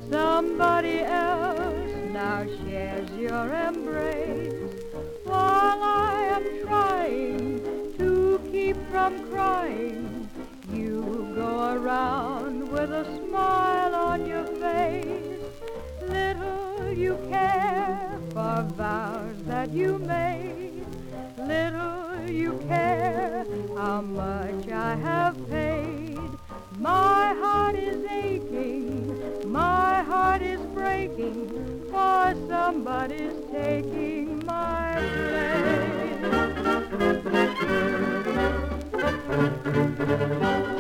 Somebody else now shares your embrace, while I am trying to keep from crying. You go around with a smile on your face. Little you care for vows that you made. Little you care how much I have paid. My heart is aching, my heart is breaking, for somebody's taking my place.